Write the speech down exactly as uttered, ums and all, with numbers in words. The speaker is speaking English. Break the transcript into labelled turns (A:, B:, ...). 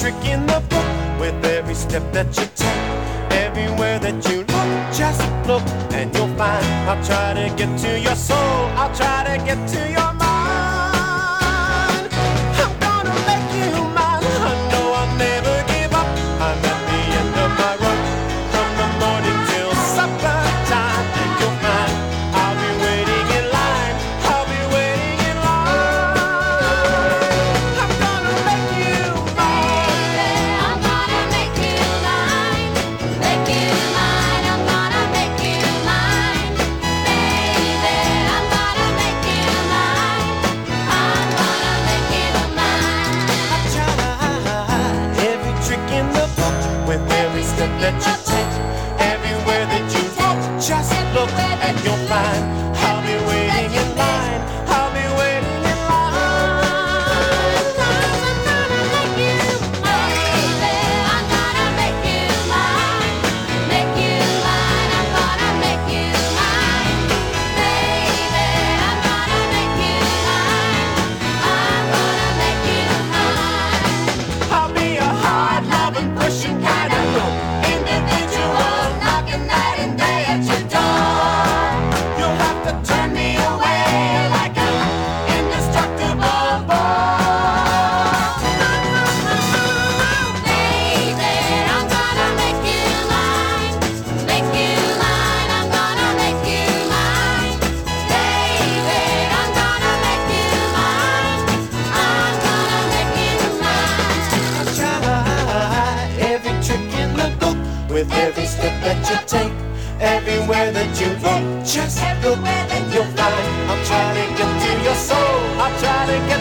A: trick in the book, with every step that you take, everywhere that you look, just look and you'll find. I'll try to get to your soul, I'll try to get to your mind. I'm gonna make you mine. I know I'll never give up. I'm at the end of my rope, from the morning till supper time, and you'll find I'll be waiting in line. I'll be waiting in line. I'm gonna make you mine.
B: I'm gonna make you mine, make you mine. I'm gonna make you mine, baby. I'm gonna make you mine. I'm gonna make you mine.
A: I try to hide every trick in the book, with every step that you take, everywhere that you look, just look and you'll find I'll be waiting in line. I'll be waiting in line. 'Cause I'm gonna make you
B: Baby, I'm gonna make you mine, make you mine. I'm gonna make you mine, baby. I'm gonna make you mine. I'm gonna make you mine.
A: I'll be a hard loving, pushing kind of look, individual, knocking night and day at your door. You'll have to turn me away like an indestructible ball.
B: Baby, I'm gonna make you mine, make you mine. I'm gonna make you mine, baby. I'm gonna make you mine. I'm gonna make you mine.
A: I try to hide every trick in the book, with every step that you take, everywhere that you look, just look and you'll find I'll try to get to your soul, I'll try to get